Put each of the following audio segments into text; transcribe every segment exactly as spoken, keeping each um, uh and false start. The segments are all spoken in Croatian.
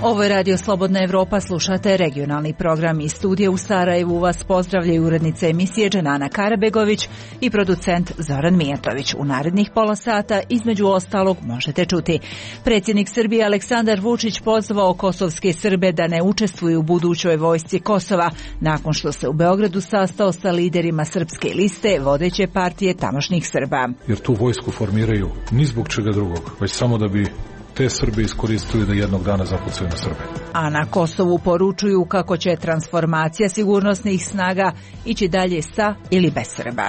Ovo je Radio Slobodna Evropa, slušate regionalni program iz studija u Sarajevu. Vas pozdravljaju urednica emisije Dženana Karabegović i producent Zoran Mijatović. U narednih pola sata, između ostalog, možete čuti. Predsjednik Srbije Aleksandar Vučić pozvao kosovske Srbe da ne učestvuju u budućoj vojsci Kosova, nakon što se u Beogradu sastao sa liderima srpske liste, vodeće partije tamošnjih Srba. Jer tu vojsku formiraju ni zbog čega drugog, već samo da bi te Srbe iskoristili da jednog dana zapucaju na Srbe. A na Kosovu poručuju kako će transformacija sigurnosnih snaga ići dalje sa ili bez Srba.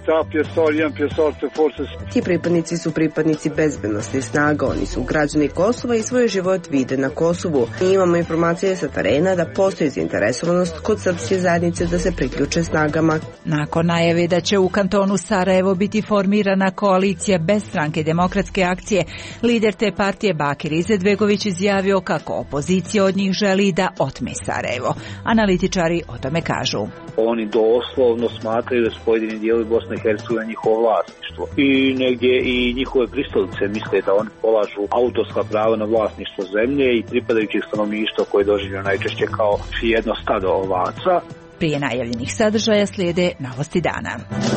Ti pripadnici su pripadnici bezbednosnih snaga, oni su građani Kosova i svoj život vide na Kosovu. Mi imamo informacije sa terena da postoji zainteresovanost kod srpske zajednice da se priključe snagama. Nakon najave da će u kantonu Sarajevo biti formirana koalicija bez stranke Demokratske akcije, lider te partije Bakir Izetbegović izjavio kako opozicija od njih želi da otme Sarajevo. Analitičari o tome kažu. Oni doslovno smatraju da su pojedini dijelovi Bosne i Hercegovine njihovo vlasništvo. I negdje i njihove pristalice misle da oni polažu autorska prava na vlasništvo zemlje i pripadajućih stanovništva koje doživljaju najčešće kao jedno stado ovaca. Prije najavljenih sadržaja slijede novosti dana.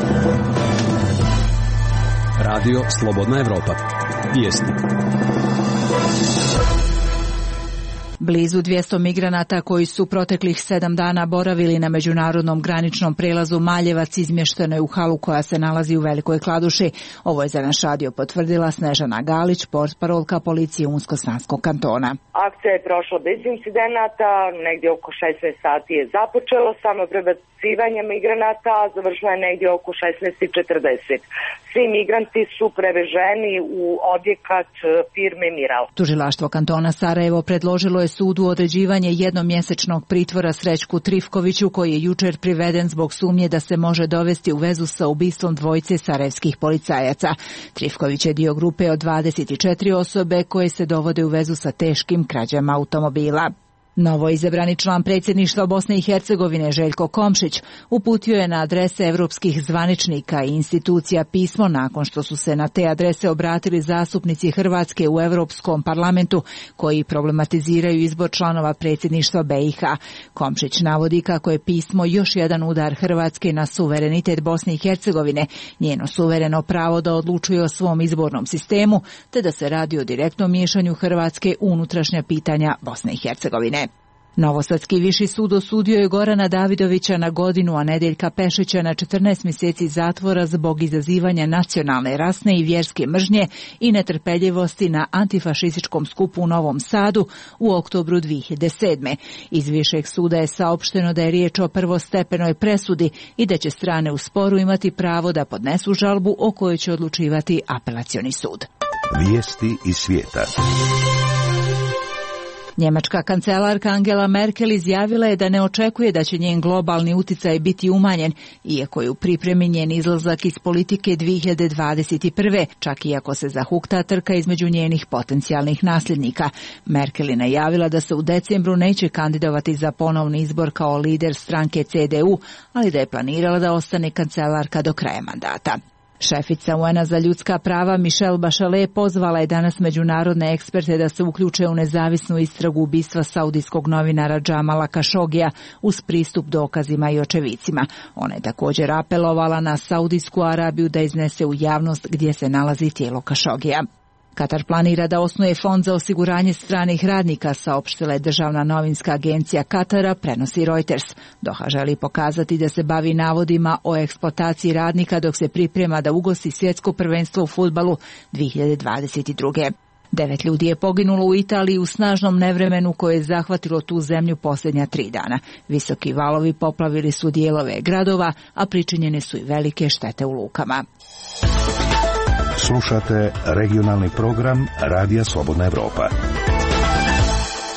Radio Slobodna Evropa. Vijesti. Blizu dvjesto migranata koji su proteklih sedam dana boravili na međunarodnom graničnom prelazu Maljevac izmješteno je u halu koja se nalazi u Velikoj Kladuši. Ovo je za naš radio potvrdila Snežana Galić, portparolka policije Unsko-Sanskog kantona. Akcija je prošla bez incidenata, negdje oko šesnaest sati je započelo samo prebacivanje migranata, a završilo je negdje oko šesnaest i četrdeset. Svi migranti su preveženi u objekat firme Miral. Tužilaštvo kantona Sarajevo predložilo je sudu određivanje jednomjesečnog pritvora Srećku Trifkoviću, koji je jučer priveden zbog sumnje da se može dovesti u vezu sa ubistvom dvojice sarajevskih policajaca. Trifković je dio grupe od dvadeset četiri osobe koje se dovode u vezu sa teškim krađama automobila. Novo izabrani član predsjedništva Bosne i Hercegovine Željko Komšić uputio je na adrese evropskih zvaničnika i institucija pismo nakon što su se na te adrese obratili zastupnici Hrvatske u Europskom parlamentu koji problematiziraju izbor članova predsjedništva B i H. Komšić navodi kako je pismo još jedan udar Hrvatske na suverenitet Bosne i Hercegovine, njeno suvereno pravo da odlučuje o svom izbornom sistemu, te da se radi o direktnom miješanju Hrvatske u unutrašnja pitanja Bosne i Hercegovine. Novosadski viši sud osudio je Gorana Davidovića na godinu, a Nedeljka Pešića na četrnaest mjeseci zatvora zbog izazivanja nacionalne, rasne i vjerske mržnje i netrpeljivosti na antifašističkom skupu u Novom Sadu u oktobru dvije hiljade sedme. Iz višeg suda je saopšteno da je riječ o prvostepenoj presudi i da će strane u sporu imati pravo da podnesu žalbu o kojoj će odlučivati apelacioni sud. Vijesti iz svijeta. Njemačka kancelarka Angela Merkel izjavila je da ne očekuje da će njen globalni uticaj biti umanjen, iako je u pripremi njen izlazak iz politike dvije hiljade dvadeset prve, čak i ako se zahukta trka između njenih potencijalnih nasljednika. Merkel je najavila da se u decembru neće kandidovati za ponovni izbor kao lider stranke C D U, ali da je planirala da ostane kancelarka do kraja mandata. Šefica U N A za ljudska prava Michelle Bachelet pozvala je danas međunarodne eksperte da se uključe u nezavisnu istragu ubistva saudijskog novinara Džamala Kašogija uz pristup dokazima i očevicima. Ona je također apelovala na Saudijsku Arabiju da iznese u javnost gdje se nalazi tijelo Kašogija. Katar planira da osnuje fond za osiguranje stranih radnika, saopštila je državna novinska agencija Katara, prenosi Reuters. Doha želi pokazati da se bavi navodima o eksploataciji radnika dok se priprema da ugosti svjetsko prvenstvo u fudbalu dvije hiljade dvadeset druge. Devet ljudi je poginulo u Italiji u snažnom nevremenu koje je zahvatilo tu zemlju posljednja tri dana. Visoki valovi poplavili su dijelove gradova, a pričinjene su i velike štete u lukama. Slušate regionalni program Radija Slobodna Evropa.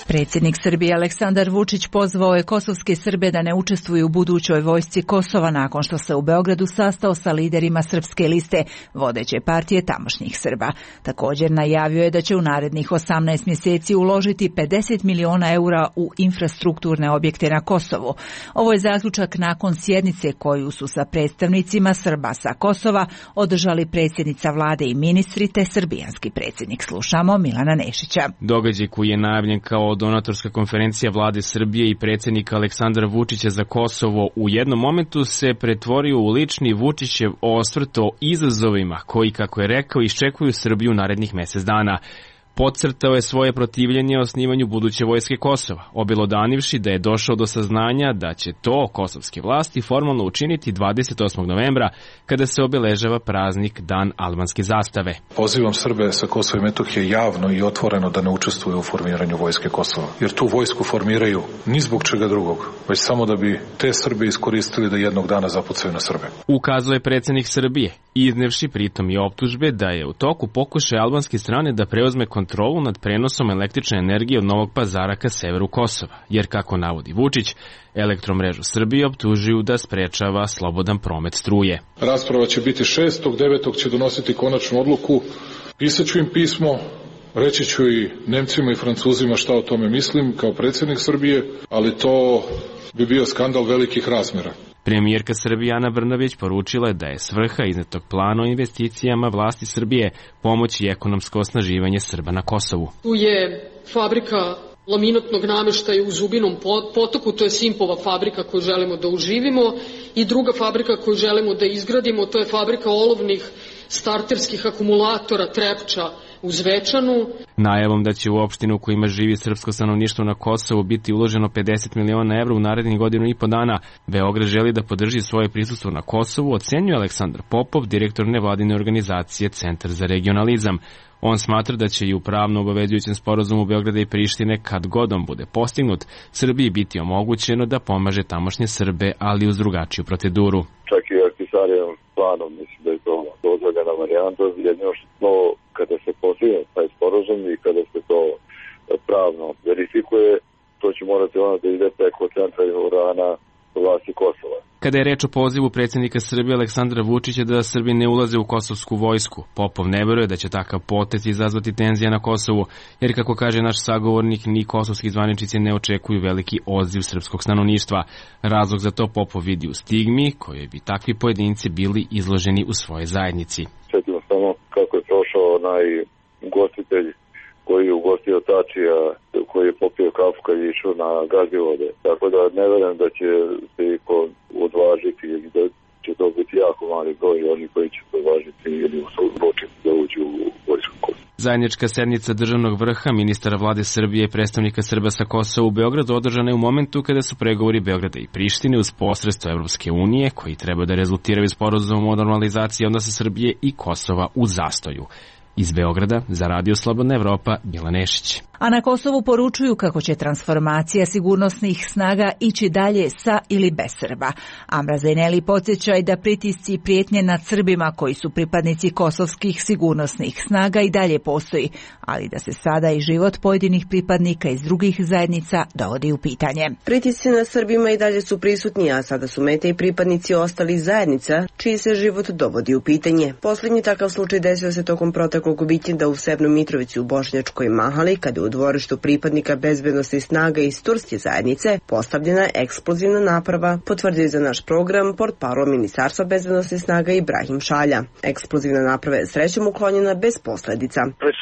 Predsjednik Srbije Aleksandar Vučić pozvao je kosovske Srbe da ne učestvuju u budućoj vojsci Kosova nakon što se u Beogradu sastao sa liderima Srpske liste, vodeće partije tamošnjih Srba. Također najavio je da će u narednih osamnaest mjeseci uložiti pedeset miliona eura u infrastrukturne objekte na Kosovu. Ovo je zaključak nakon sjednice koju su sa predstavnicima Srba sa Kosova održali predsjednica vlade i ministri te srbijanski predsjednik. Slušamo Milana Nešića. Događaj koji je najavljen kao donatorska konferencija vlade Srbije i predsjednika Aleksandra Vučića za Kosovo u jednom momentu se pretvorio u lični Vučićev osvrt o izazovima koji, kako je rekao, iščekuju Srbiju narednih mjesec dana. Podcrtao je svoje protivljenje osnivanju buduće vojske Kosova, obelodanivši da je došao do saznanja da će to kosovske vlasti formalno učiniti dvadeset osmog novembra, kada se obeležava praznik Dan albanske zastave. Pozivam Srbe sa Kosova i Metohije javno i otvoreno da ne učestvuju u formiranju vojske Kosova, jer tu vojsku formiraju ni zbog čega drugog, već samo da bi te Srbe iskoristili da jednog dana zapucaju na Srbe. Ukazao je predsjednik Srbije, iznevši pritom i optužbe da je u toku pokušaj albanske strane da preuzme kontrolu nad prenosom električne energije od Novog Pazara ka severu Kosova, jer, kako navodi Vučić, Elektromrežu Srbije optužuju da sprečava slobodan promet struje. Rasprava će biti šestog devetog će donositi konačnu odluku. Pisaću im pismo, reći ću i Nemcima i Francuzima šta o tome mislim kao predsjednik Srbije, ali to bi bio skandal velikih razmjera. Premijerka Srbije Ana Brnabić poručila je da je svrha iznetog plana o investicijama vlasti Srbije pomoći i ekonomsko osnaživanje Srba na Kosovu. Tu je fabrika laminatnog namještaja u Zubinom potoku, to je Simpova fabrika koju želimo da uživimo, i druga fabrika koju želimo da izgradimo, to je fabrika olovnih starterskih akumulatora Trepča u Zvečanu. Najavom da će u opštinu u kojima živi srpsko stanovništvo na Kosovu biti uloženo pedeset miliona evra u narednih godinu i po dana, Beograd želi da podrži svoje prisustvo na Kosovu, ocenjuje Aleksandar Popov, direktor nevladine organizacije Centar za regionalizam. On smatra da će i u pravno obavezujućem sporazumu Beograda i Prištine, kad god on bude postignut, Srbiji biti omogućeno da pomaže tamošnje Srbe, ali uz drugačiju proceduru. Čak i Ahtisarijevom planom mislim da je to dozvoljena varijanta, jedino što kada se postigne taj sporazum i kada se to pravno verifikuje, to će morati ono da ide preko centra Urana vlasti Kosova. Kada je reč o pozivu predsjednika Srbije Aleksandra Vučića da Srbi ne ulaze u kosovsku vojsku, Popov ne veruje da će takav potez izazvati tenzije na Kosovu, jer, kako kaže naš sagovornik, ni kosovski zvaničnici ne očekuju veliki odziv srpskog stanovništva. Razlog za to Popov vidi u stigmi kojoj bi takvi pojedinci bili izloženi u svojoj zajednici. Sjetimo samo kako je prošao onaj ugostitelj koji je ugostio Tačija, koji je popio kafu kad je išao na Gazivode. Tako da ne verujem da će se iko odvažiti ili da će to biti jako mali broj oni koji će se odvažiti ili odlučiti da uđu u vojsku Kosova. Zajednička sednica državnog vrha, ministara vlade Srbije i predstavnika Srba sa Kosova u Beogradu održana je u momentu kada su pregovori Beograda i Prištine uz posredstvo Evropske unije, koji treba da rezultiraju sporazumom o normalizaciji odnosa Srbije i Kosova u zastoju. Iz Beograda za Radio Slobodna Evropa, Milan Nešić. A na Kosovu poručuju kako će transformacija sigurnosnih snaga ići dalje sa ili bez Srba. Amra Zaineli podsjeća i da pritisci i prijetnje nad Srbima koji su pripadnici kosovskih sigurnosnih snaga i dalje postoji, ali da se sada i život pojedinih pripadnika iz drugih zajednica dovodi u pitanje. Pritisci nad Srbima i dalje su prisutni, a sada su mete i pripadnici ostalih zajednica, čiji se život dovodi u pitanje. Posljednji takav slučaj desio se tokom proteklog vikenda u Severnoj Mitrovici u Bošnjačkoj Mahali, kada u dvorištu pripadnika bezbednosti snaga iz turske zajednice postavljena eksplozivna naprava, potvrdio za naš program portparol Ministarstva bezbednosti snaga Ibrahim Šalja. Eksplozivna naprava je srećom uklonjena bez posljedica.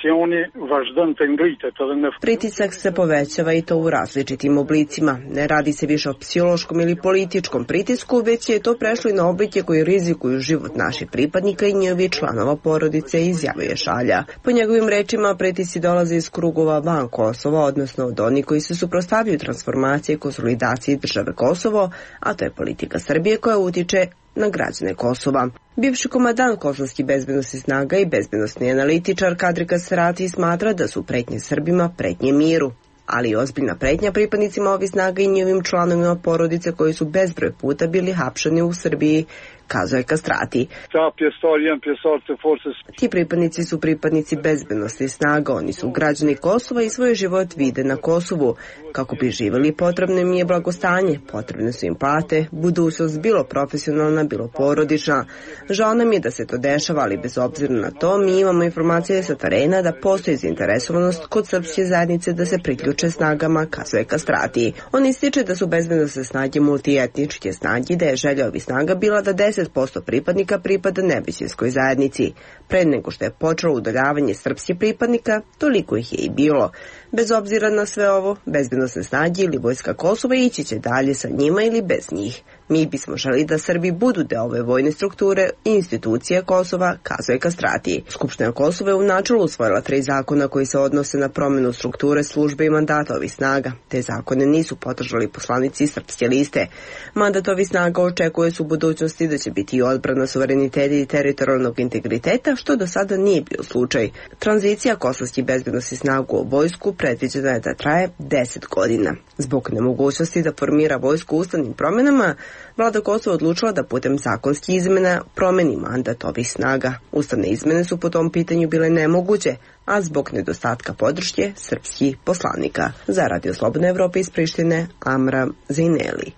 Pritisak se povećava i to u različitim oblicima. Ne radi se više o psihološkom ili političkom pritisku, već je to prešlo i na oblike koji rizikuju život naših pripadnika i njihovih članova porodice, izjavio Šalja. Po njegovim rečima, pritisci dolaze iz krugova van Kosova, odnosno od onih koji se suprotstavljaju transformaciji i konsolidaciji države Kosovo, a to je politika Srbije koja utiče na građane Kosova. Bivši komandant kosovskih bezbednosti snaga i bezbednosni analitičar Kadrika Serati smatra da su pretnje Srbima pretnje miru, ali i ozbiljna pretnja pripadnicima ovih snaga i njihovim članovima porodice koji su bezbroj puta bili hapšeni u Srbiji kazuje Kastrati. Ti pripadnici su pripadnici bezbednosti snaga, oni su građani Kosova i svoj život vide na Kosovu. Kako bi živjeli, potrebno im je blagostanje, potrebne su im plate, budućnost bilo profesionalna, bilo porodična. Žao nam je da se to dešava, ali bez obzira na to mi imamo informacije sa terena da postoji zainteresovanost kod srpske zajednice da se priključe snagama, kazuje Kastrati. On ističe da su bezbednosne snage multietničke snage, da je želja ovih snaga bila da deset posto pripadnika pripada nevećinskoj zajednici. Pre nego što je počelo udaljavanje srpskih pripadnika, toliko ih je i bilo. Bez obzira na sve ovo, bezbednosne snage ili vojska Kosova ići će dalje sa njima ili bez njih. Mi bismo želi da Srbi budu deo ove vojne strukture i institucije Kosova, kazuje Kastrati. Skupština Kosova je u načelu usvojila tri zakona koji se odnose na promjenu strukture službe i mandata ovih snaga. Te zakone nisu podržali poslanici Srpske liste. Mandat ovih snaga očekuje se u budućnosti da će biti i odbrana suvereniteta i teritorijalnog integriteta, što do sada nije bio slučaj. Tranzicija kosovskih bezbednosnih snaga u vojsku predviđena je da traje deset godina. Zbog nemogućnosti da formira vojsku ustavnim promjenama, Vlada Kosova odlučila da putem zakonskih izmena promeni mandat ovih snaga. Ustavne izmene su po tom pitanju bile nemoguće, a zbog nedostatka podrške srpskih poslanika. Za Radio Slobodna Evropa iz Prištine, Amra Zejneli.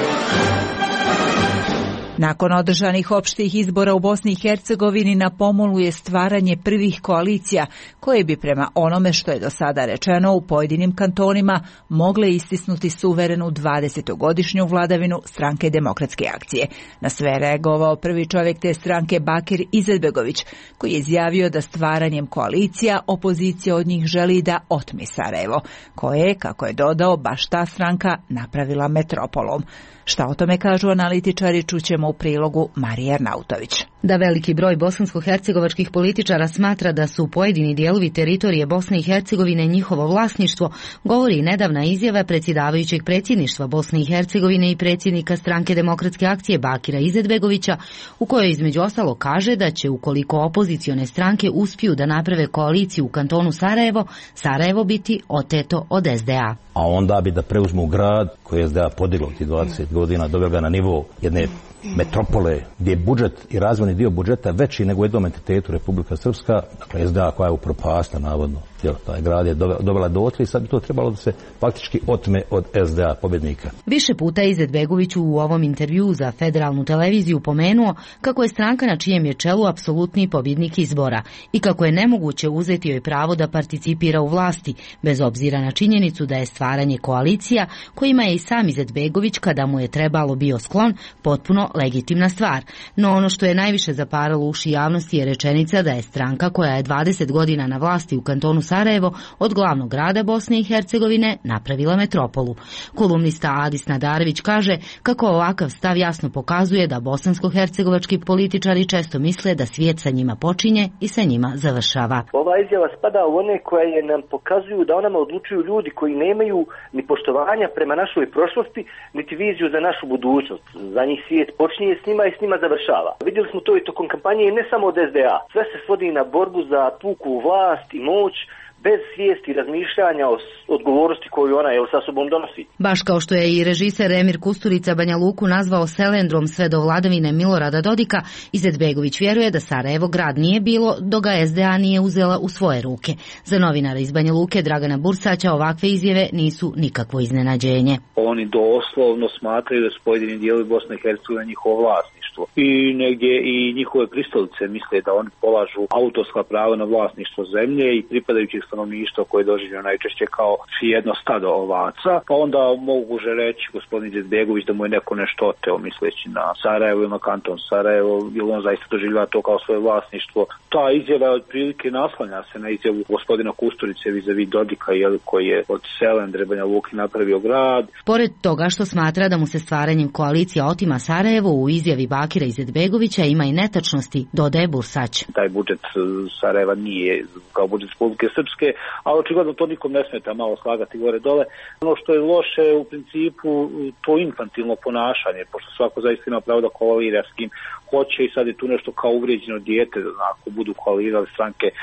Nakon održanih opštih izbora u Bosni i Hercegovini na pomolu je stvaranje prvih koalicija koje bi prema onome što je do sada rečeno u pojedinim kantonima mogle istisnuti suverenu dvadesetogodišnju vladavinu Stranke demokratske akcije. Na sve je reagovao prvi čovjek te stranke Bakir Izetbegović, koji je izjavio da stvaranjem koalicija opozicija od njih želi da otme Sarajevo, koje je, kako je dodao, baš ta stranka napravila metropolom. Šta o tome kažu analitičari, čućemo u prilogu Marije Arnautović. Da veliki broj bosansko-hercegovačkih političara smatra da su pojedini dijelovi teritorije Bosne i Hercegovine njihovo vlasništvo, govori nedavna izjava predsjedavajućeg predsjedništva Bosne i Hercegovine i predsjednika Stranke demokratske akcije Bakira Izetbegovića, u kojoj između ostalo kaže da će, ukoliko opozicione stranke uspiju da naprave koaliciju u kantonu Sarajevo, Sarajevo biti oteto od es de a. A onda bi da preuzmu grad koji je es de a podiglo ti dvadeset godina, doveo ga na nivo jedne metropole gdje je budžet i razvojni dio budžeta veći nego u jednom entitetu Republika Srpska, dakle es de a koja je upropasta navodno. Jel, taj grad je dovela dotle i sad bi to trebalo da se faktički otme od es de a pobjednika. Više puta je Izetbegović u ovom intervjuu za federalnu televiziju pomenuo kako je stranka na čijem je čelu apsolutni pobjednik izbora i kako je nemoguće uzeti joj pravo da participira u vlasti, bez obzira na činjenicu da je stvaranje koalicija, kojima je i sam Izetbegović, kada mu je trebalo, bio sklon, potpuno legitimna stvar. No ono što je najviše zaparalo uši javnosti je rečenica da je stranka koja je dvadeset godina na vlasti u kantonu Sarajevo od glavnog grada Bosne i Hercegovine napravila metropolu. Kolumnista Adis Nadarević kaže kako ovakav stav jasno pokazuje da bosansko-hercegovački političari često misle da svijet sa njima počinje i sa njima završava. Ova izjava spada u one koje nam pokazuju da o nama odlučuju ljudi koji nemaju ni poštovanja prema našoj prošlosti, niti viziju za našu budućnost. Za njih svijet počinje s njima i s njima završava. Vidjeli smo to i tokom kampanje ne samo od es de a. Sve se svodi na borbu za puku vlast i moć, bez svijesti i razmišljanja o odgovornosti koju ona je sa sobom donosi. Baš kao što je i režiser Emir Kusturica Banja Luku nazvao selendrom sve do vladavine Milorada Dodika, Izetbegović vjeruje da Sarajevo grad nije bilo dok ga es de a nije uzela u svoje ruke. Za novinara iz Banja Luke Dragana Bursaća ovakve izjave nisu nikakvo iznenađenje. Oni doslovno smatraju da su pojedini dijelovi Bosne i Hercegovine njihovo vlasništvo i negdje i njihove pristalice misle da oni polažu autorska prava na vlasništvo zemlje i pripadajućih stanovništva koje je doživljeno najčešće kao jedno stado ovaca, pa onda moguće reći gospodin Izetbegović da mu je neko nešto oteo misleći na Sarajevo ili na kanton Sarajevo, ili on zaista doživljava to kao svoje vlasništvo. Ta izjava otprilike naslanja se na izjavu gospodina Kusturice vizavi Dodika, jel, koji je od Selendre Banja Luke napravio grad. Pored toga što smatra da mu se stvaranjem koalicija otima Sarajevo, u izjavi Bakira Izetbegovića ima i netačnosti, dodaje Bursać. Taj budžet Sarajeva nije kao budžet Republike Srpske, ali očigledno to nikom ne smeta malo slagati gore dole. Ono što je loše u principu to infantilno ponašanje, pošto svako zaista ima pravo da koalira s kim hoće i sad je tu nešto kao uvrijeđeno dijete, ako budu koalirali stranke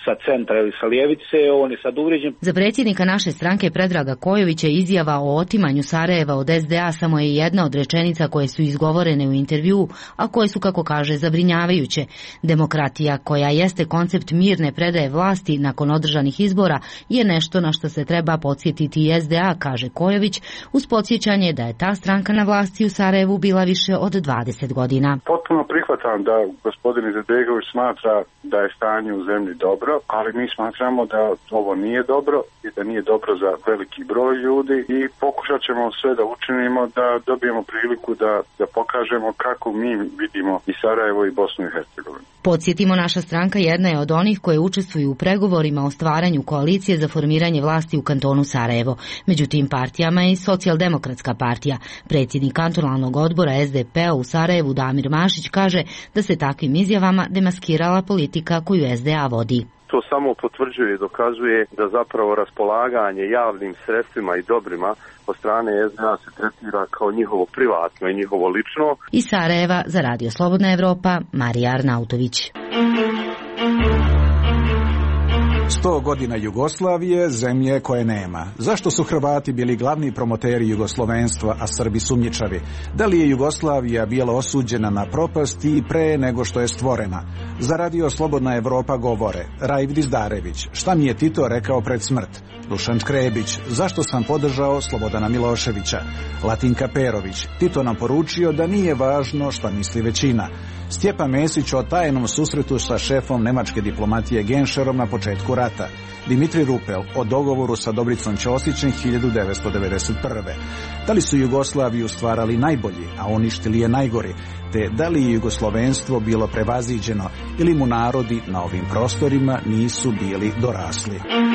sa centra ili sa lijevice, on je sad uvrijeđen. Za predsjednika naše stranke Predraga Kojovića izjava o otimanju Sarajeva od es de a samo je jedna od rečenica koje su izgovorene u intervju, a koje su, kako kaže, zabrinjavajuće. Demokratija, koja jeste koncept mirne predaje vlasti nakon održanih izbora, je nešto na što se treba podsjetiti i es de a, kaže Kojović, uz podsjećanje da je ta stranka na vlasti u Sarajevu bila više od dvadeset godina. Potpuno prihvatam da gospodin Izetbegović smatra da je stanje u zemlji dobro, ali mi smatramo da ovo nije dobro i da nije dobro za veliki broj ljudi i pokušat ćemo sve da učinimo da dobijemo priliku da, da pokažemo kako mi vidimo i Sarajevo i Bosnu i Hercegovinu. Podsjetimo, naša stranka jedna je od onih koje učestvuju u pregovorima o stvaranju koalicije za formiranje vlasti u kantonu Sarajevo. Među tim partijama je i Socijaldemokratska partija. Predsjednik kantonalnog odbora es de pe-a u Sarajevu Damir Mašić kaže da se takvim izjavama demaskirala politika koju es de a vodi. To samo potvrđuje i dokazuje da zapravo raspolaganje javnim sredstvima i dobrima od strane es de a se tretira kao njihovo privatno i njihovo lično. Iz Sarajeva za Radio Slobodna Evropa, Marija Arnautović. Sto godina Jugoslavije, zemlje koje nema. Zašto su Hrvati bili glavni promoteri jugoslovenstva, a Srbi sumnjičavi? Da li je Jugoslavija bila osuđena na propast i pre nego što je stvorena? Za Radio Slobodna Evropa govore Raif Dizdarević, šta mi je Tito rekao pred smrt? Dušan Krebić, zašto sam podržao Slobodana Miloševića? Latinka Perović, Tito nam poručio da nije važno šta misli većina. Stjepan Mesić o tajnom susretu sa šefom nemačke diplomatije Genšerom na početku rata. Dimitri Rupel o dogovoru sa Dobricom Ćosićem hiljadu devetsto devedeset prve. Da li su Jugoslaviju stvarali najbolji, a uništili je najgori, te da li je jugoslovenstvo bilo prevaziđeno ili mu narodi na ovim prostorima nisu bili dorasli.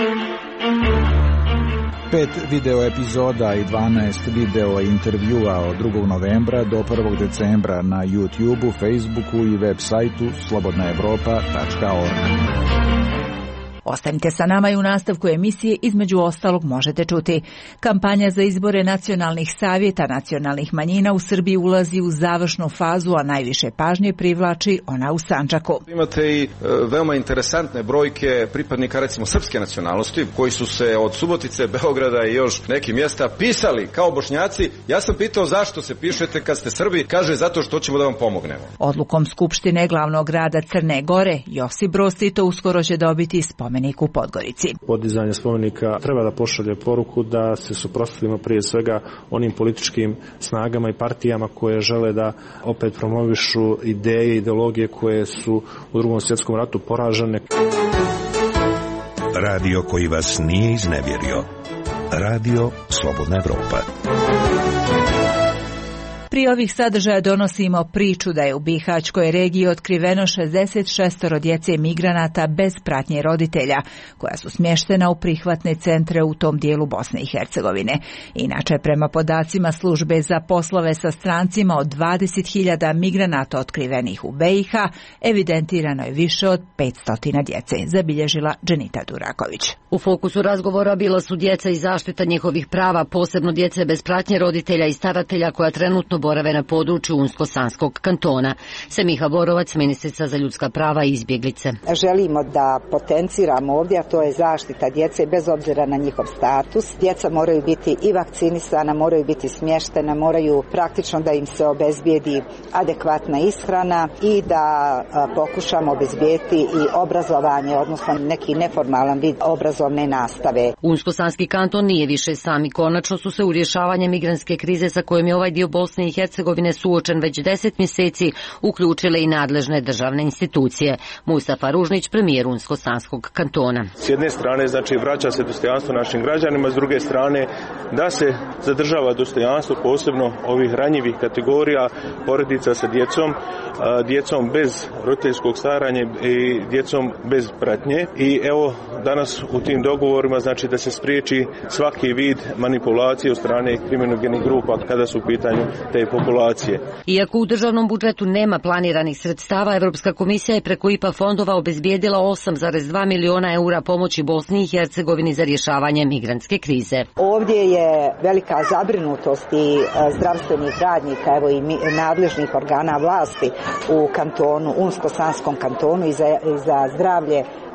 Pet video epizoda i dvanaest video intervjua od drugog novembra do prvog decembra na YouTubeu, Facebooku i web sajtu slobodna evropa tačka org. Ostanite sa nama i u nastavku emisije između ostalog možete čuti. Kampanja za izbore nacionalnih savjeta nacionalnih manjina u Srbiji ulazi u završnu fazu, a najviše pažnje privlači ona u Sandžaku. Imate i e, veoma interesantne brojke pripadnika recimo srpske nacionalnosti koji su se od Subotice, Beograda i još nekih mjesta pisali kao Bošnjaci. Ja sam pitao zašto se pišete kad ste Srbi, kaže zato što ćemo da vam pomognemo. Odlukom Skupštine glavnog grada Crne Gore Josip Broz Tito uskoro će dobiti spomenik u Podgorici. Podizanje spomenika treba da pošalje poruku da se suprotstavimo prije svega onim političkim snagama i partijama koje žele da opet promovišu ideje i ideologije koje su u Drugom svjetskom ratu poražene. Radio koji vas nije iznevjerio. Radio Slobodna Evropa. Prije ovih sadržaja donosimo priču da je u Bihaćkoj regiji otkriveno šezdeset šest djece migranata bez pratnje roditelja, koja su smještena u prihvatne centre u tom dijelu Bosne i Hercegovine. Inače, prema podacima službe za poslove sa strancima, od dvadeset hiljada migranata otkrivenih u be i ha, evidentirano je više od petsto djece, zabilježila Dženita Duraković. U fokusu razgovora bila su djeca i zaštita njihovih prava, posebno djece bez pratnje roditelja i staratelja koja trenutno borave na području Unsko-Sanskog kantona. Semiha Borovac, ministrica za ljudska prava i izbjeglice. Želimo da potenciramo ovdje, a to je zaštita djece bez obzira na njihov status. Djeca moraju biti i vakcinisana, moraju biti smještena, moraju praktično da im se obezbijedi adekvatna ishrana i da pokušamo obezbijeti i obrazovanje, odnosno neki neformalan vid obrazovne nastave. Unsko-Sanski kanton nije više sam i konačno su se u rješavanje migrantske krize sa kojom je ovaj dio Bosne i Hercegovine suočen već deset mjeseci uključile i nadležne državne institucije. Mustafa Ružnić, premijer Unsko-Sanskog kantona. S jedne strane, znači, vraća se dostojanstvo našim građanima, s druge strane da se zadržava dostojanstvo posebno ovih ranjivih kategorija, porodica sa djecom, djecom bez roditeljskog staranja i djecom bez pratnje. I evo danas u tim dogovorima, znači, da se spriječi svaki vid manipulacije od strane kriminogenih grupa kada su u pitanju te populacije. Iako u državnom budžetu nema planiranih sredstava, Evropska komisija je preko i pe a fondova obezbijedila osam zarez dva miliona eura pomoći Bosni i Hercegovini za rješavanje migrantske krize. Ovdje je velika zabrinutost i zdravstvenih radnika, evo i nadležnih organa vlasti u kantonu, Unsko-Sanskom kantonu i za, i za zdravlje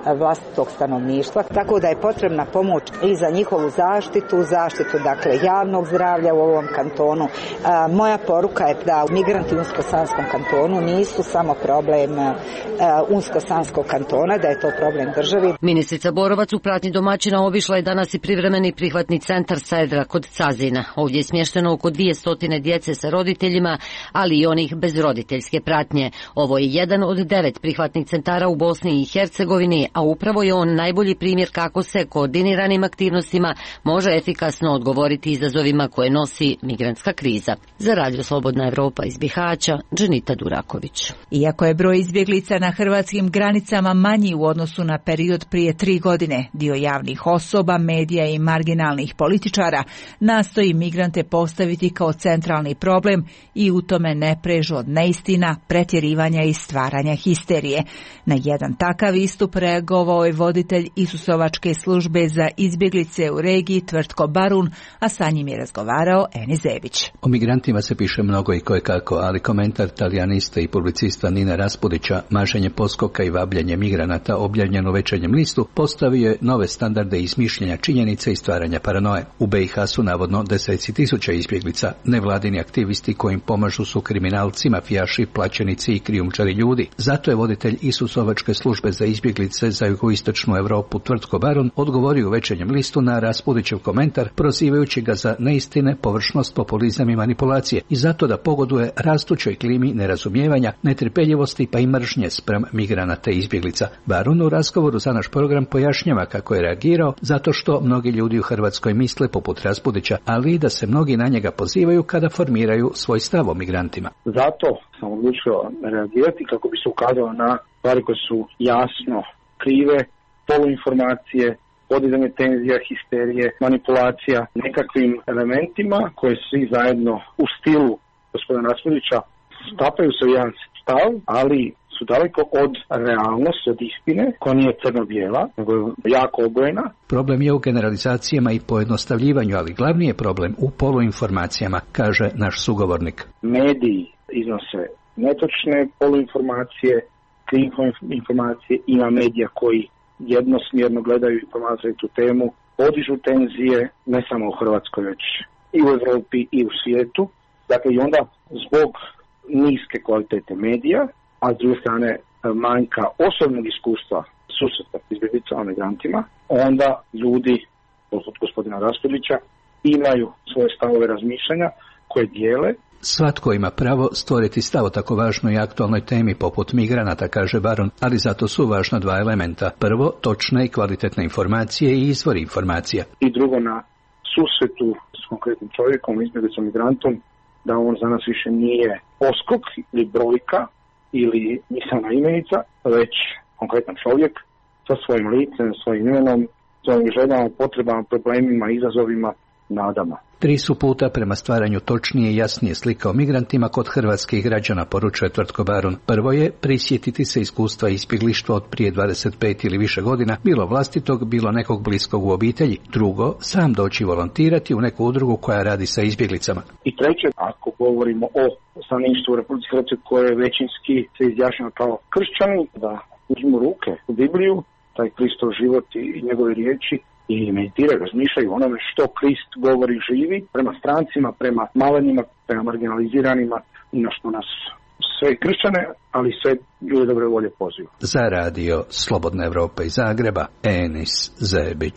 vlastitog stanovništva, tako da je potrebna pomoć i za njihovu zaštitu, zaštitu dakle javnog zdravlja u ovom kantonu. Moja poruka je da migranti u Unsko-Sanskom kantonu nisu samo problem Unsko-Sanskog kantona, da je to problem državi. Ministrica Borovac u pratnji domaćina obišla je danas i privremeni prihvatni centar Sedra kod Cazina. Ovdje je smješteno oko dvije stotine djece sa roditeljima, ali i onih bez roditeljske pratnje. Ovo je jedan od devet prihvatnih centara u Bosni i Hercegovini, a upravo je on najbolji primjer kako se koordiniranim aktivnostima može efikasno odgovoriti izazovima koje nosi migrantska kriza. Za Radio Slobodna Evropa iz Bihaća, Dženita Duraković. Iako je broj izbjeglica na hrvatskim granicama manji u odnosu na period prije tri godine, dio javnih osoba, medija i marginalnih političara nastoji migrante postaviti kao centralni problem i u tome ne prežu od neistina, pretjerivanja i stvaranja histerije. Na jedan takav istup reagovao je voditelj Isusovačke službe za izbjeglice u regiji Tvrtko Barun, a sa njim je razgovarao Eni Zebić. O migrantima se piše mnogo i kojekako, ali komentar talijanista i publicista Nina Raspudića, maženje poskoka i vabljenje migranata objavljen u Večernjem listu, postavio je nove standarde izmišljenja činjenica i stvaranja paranoje. U B i H su navodno deseci tisuća izbjeglica. Nevladini aktivisti kojim pomažu su kriminalci, mafijaši, plaćenici i krijumčari ljudi. Zato je voditelj Isusovačke službe za izbjeglice za jugoistočnu Europu Tvrtko Barun odgovorio u Večernjem listu na Raspudićev komentar, prozivajući ga za neistine, površnost, populizam i manipulacije i zato da pogoduje rastućoj klimi nerazumijevanja, netrpeljivosti pa i mržnje spram migranata i izbjeglica. Barun u razgovoru za naš program pojašnjava kako je reagirao zato što mnogi ljudi u Hrvatskoj misle poput Raspudića, ali i da se mnogi na njega pozivaju kada formiraju svoj stav o migrantima. Zato sam odlučio reagirati kako bi se ukazalo na stvari koje su jasno krive, poluinformacije, podizanje tenzija, histerije, manipulacija, nekakvim elementima koje svi zajedno u stilu gospodina Raspudića stapaju se u jedan stav, ali su daleko od realnosti, od istine, koja nije crno-bijela, nego je jako obojena. Problem je u generalizacijama i pojednostavljivanju, ali glavni je problem u poluinformacijama, kaže naš sugovornik. Mediji iznose netočne poluinformacije, krive informacije, ima medija koji jednosmjerno gledaju informacije tu temu, podižu tenzije, ne samo u Hrvatskoj, već i u Europi i u svijetu. Dakle, i onda zbog niske kvalitete medija, a s druge strane manjka osobnog iskustva susreta izbjeglicama, migrantima, onda ljudi, poput gospodina Raspudića, imaju svoje stavove razmišljanja koje dijele. Svatko ima pravo stvoriti stav o tako važnoj i aktualnoj temi poput migranata, kaže Barun, ali zato su važna dva elementa. Prvo, točne i kvalitetne informacije i izvori informacija. I drugo, na susretu s konkretnim čovjekom, izbjeglicom, migrantom, da on za nas više nije poskok ili brojka ili misaona imenica, već konkretan čovjek sa svojim licem, svojim imenom, svojim željama, potrebama, problemima, izazovima, nadama. Tri su puta prema stvaranju točnije i jasnije slika o migrantima kod hrvatskih građana, poručuje Tvrtko Barun. Prvo je prisjetiti se iskustva izbjeglištva od prije dvadeset pet ili više godina, bilo vlastitog, bilo nekog bliskog u obitelji. Drugo, sam doći volontirati u neku udrugu koja radi sa izbjeglicama. I treće, ako govorimo o stanovništvu u Republici Hrvatskoj koje većinski se izjašnjava kao kršćani, da uzmu ruke u Bibliju, taj Kristov život i njegove riječi, i meditiraju, razmišljaju onome što Krist govori, živi prema strancima, prema malenima, prema marginaliziranima i na što nas sve kršćane, ali sve ljude dobre volje pozivu. Za radio Slobodna Evropa iz Zagreba, Enis Zebić.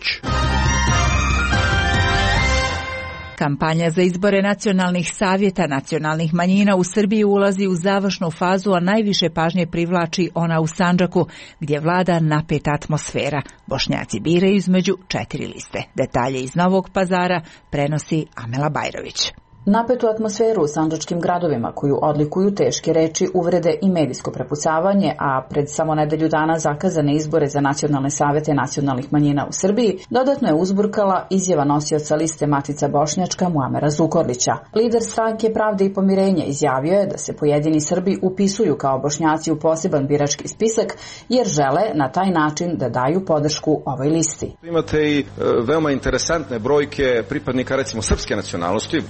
Kampanja za izbore nacionalnih savjeta nacionalnih manjina u Srbiji ulazi u završnu fazu, a najviše pažnje privlači ona u Sandžaku, gdje vlada napeta atmosfera. Bošnjaci biraju između četiri liste. Detalje iz Novog Pazara prenosi Amela Bajrović. Napetu atmosferu u sandžačkim gradovima koju odlikuju teške reči, uvrede i medijsko prepucavanje, a pred samo nedelju dana zakazane izbore za nacionalne savete nacionalnih manjina u Srbiji, dodatno je uzburkala izjava nosioca liste Matica Bošnjačka Muamera Zukorlića. Lider stranke Pravde i pomirenje izjavio je da se pojedini Srbi upisuju kao Bošnjaci u poseban birački spisak, jer žele na taj način da daju podršku ovoj listi. Imate i e, veoma interesantne brojke pripadnika recimo srpske nacionalnosti, vrlo interesantne.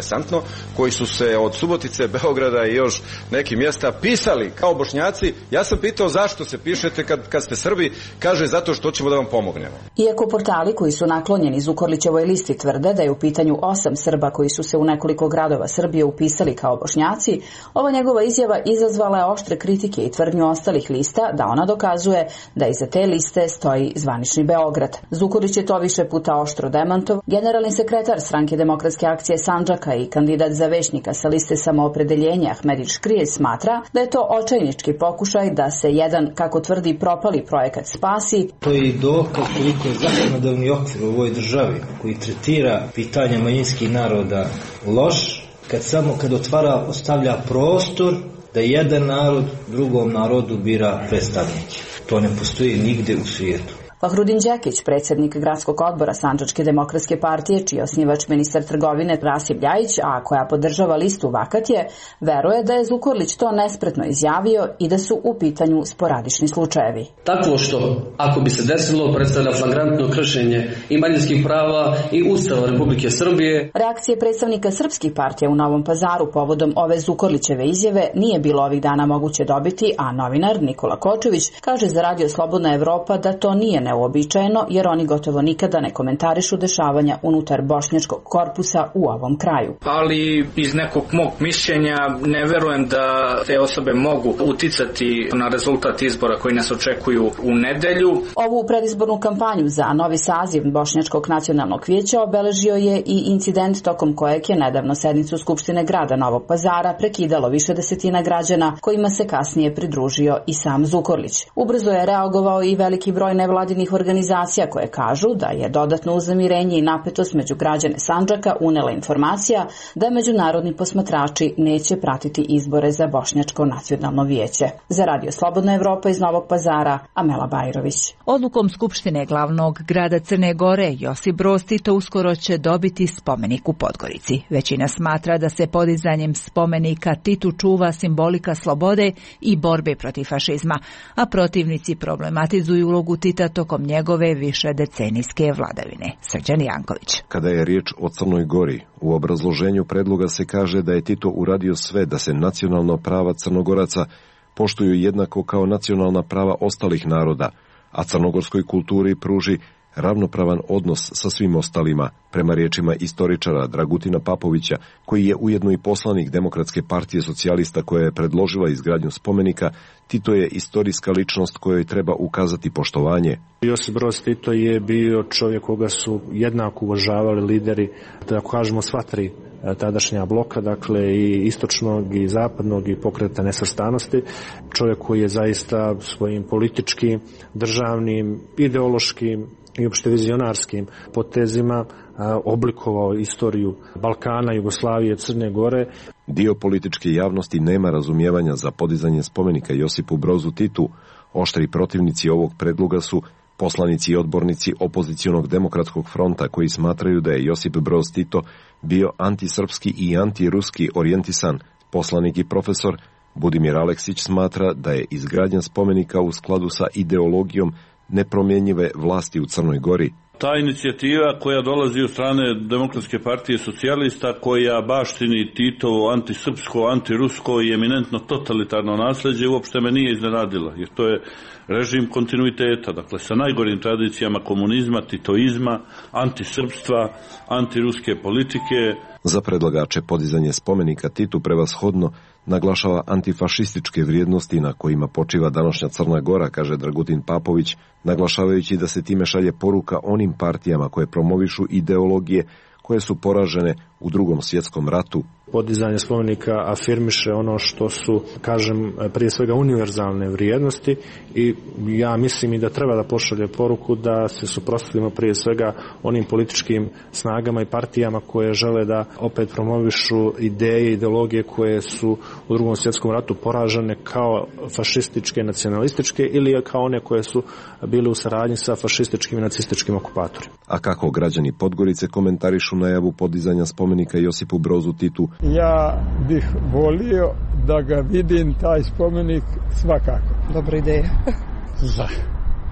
interesantno, koji su se od Subotice, Beograda i još nekih mjesta pisali kao Bošnjaci. Ja sam pitao zašto se pišete kad, kad ste Srbi, kaže zato što ćemo da vam pomognemo. Iako portali koji su naklonjeni Zukorlićevoj listi tvrde da je u pitanju osam Srba koji su se u nekoliko gradova Srbije upisali kao Bošnjaci, ova njegova izjava izazvala je oštre kritike i tvrdnju ostalih lista da ona dokazuje da iza te liste stoji zvanični Beograd. Zukorlić je to više puta oštro demantov. Generalni sekretar Stranke demokratske akcije Sandžaka i kandidat za većnika sa liste Samoopredeljenja Ahmedin Škrijelj smatra da je to očajnički pokušaj da se jedan, kako tvrdi, propali projekat spasi. To je i dokaz koliko je zakonodavni okvir u ovoj državi koji tretira pitanja manjinskih naroda loš, kad samo kad otvara, ostavlja prostor da jedan narod drugom narodu bira predstavnike. To ne postoji nigde u svijetu. Fahrudin Đekić, predsjednik gradskog odbora Sandžačke demokratske partije, čiji je osnivač ministar trgovine Rasim Ljajić, a koja podržava listu Vakat je, veruje da je Zukorlić to nespretno izjavio i da su u pitanju sporadični slučajevi. Takvo što, ako bi se desilo, predstavlja flagrantno kršenje i manjinskih prava i Ustava Republike Srbije. Reakcije predstavnika srpskih partija u Novom Pazaru povodom ove Zukorlićeve izjave nije bilo ovih dana moguće dobiti, a novinar Nikola Kočević kaže za Radio Slobodna Evropa da to nije neuobičajeno, jer oni gotovo nikada ne komentarišu dešavanja unutar bošnjačkog korpusa u ovom kraju. Ali iz nekog mog mišljenja ne verujem da te osobe mogu uticati na rezultat izbora koji nas očekuju u nedelju. Ovu predizbornu kampanju za novi saziv Bošnjačkog nacionalnog vijeća obeležio je i incident tokom kojeg je nedavno sednicu Skupštine grada Novog Pazara prekidalo više desetina građana, kojima se kasnije pridružio i sam Zukorlić. Ubrzo je reagovao i veliki broj nevladinih organizacija koje kažu da je dodatno uznemirenje i napetost među građane Sandžaka unela informacija da međunarodni posmatrači neće pratiti izbore za Bošnjačko nacionalno vijeće. Za Radio Slobodna Evropa iz Novog Pazara, Amela Bajrović. Odlukom Skupštine glavnog grada Crne Gore, Josip Broz Tito uskoro će dobiti spomenik u Podgorici. Većina smatra da se podizanjem spomenika Titu čuva simbolika slobode i borbe protiv fašizma, a protivnici problematizuju ulogu Tita tokom njegove višedecenijske vladavine. Srđan Janković. Kada je riječ o Crnoj Gori, u obrazloženju predloga se kaže da je Tito uradio sve da se nacionalna prava Crnogoraca poštuju jednako kao nacionalna prava ostalih naroda, a crnogorskoj kulturi pruži ravnopravan odnos sa svim ostalima, prema riječima istoričara Dragutina Papovića, koji je ujedno i poslanik Demokratske partije socijalista koja je predložila izgradnju spomenika. Tito je istorijska ličnost kojoj treba ukazati poštovanje. Josip Broz Tito je bio čovjek koga su jednako uvažavali lideri, da kažemo sva tri tadašnja bloka, dakle i istočnog i zapadnog i pokreta nesvrstanosti. Čovjek koji je zaista svojim političkim, državnim, ideološkim i uopšte vizionarskim potezima oblikovao istoriju Balkana, Jugoslavije, Crne Gore. Dio političke javnosti nema razumijevanja za podizanje spomenika Josipu Brozu Titu. Oštri protivnici ovog predloga su poslanici i odbornici opozicionog demokratskog fronta koji smatraju da je Josip Broz Tito bio antisrpski i antiruski orijentisan. Poslanik i profesor Budimir Aleksić smatra da je izgradnja spomenika u skladu sa ideologijom nepromjenjive vlasti u Crnoj Gori. Ta inicijativa koja dolazi od strane Demokratske partije socijalista, koja baštini Titovo antisrpsko, antirusko i eminentno totalitarno nasljeđe, uopšte me nije iznenadila, jer to je režim kontinuiteta, dakle sa najgorim tradicijama komunizma, titoizma, antisrpstva, antiruske politike. Za predlagače podizanje spomenika Titu prevashodno naglašava antifašističke vrijednosti na kojima počiva današnja Crna Gora, kaže Dragutin Papović, naglašavajući da se time šalje poruka onim partijama koje promovišu ideologije koje su poražene u Drugom svjetskom ratu. Podizanje spomenika afirmiše ono što su, kažem, prije svega univerzalne vrijednosti i ja mislim i da treba da pošalje poruku da se suprotstavimo prije svega onim političkim snagama i partijama koje žele da opet promovišu ideje i ideologije koje su u Drugom svjetskom ratu poražene kao fašističke, nacionalističke ili kao one koje su bile u saradnji sa fašističkim i nacističkim okupatorima. A kako građani Podgorice komentarišu najavu podizanja spomenika Josipu Brozu Titu? Ja bih volio da ga vidim, taj spomenik, svakako. Dobra ideja. Za.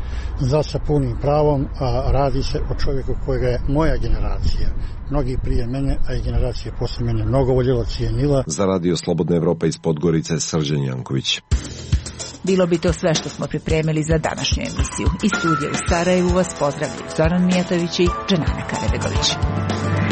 za sa punim pravom, a radi se o čovjeku kojega je moja generacija, mnogi prije mene, a i generacije posle mene mnogo voljela, cijenila. Za Radio Slobodna Evropa iz Podgorice, Srđan Janković. Bilo bi to sve što smo pripremili za današnju emisiju. Iz studija u Sarajevu vas pozdravljaju Zoran Mijatović i Dženana Karabegović.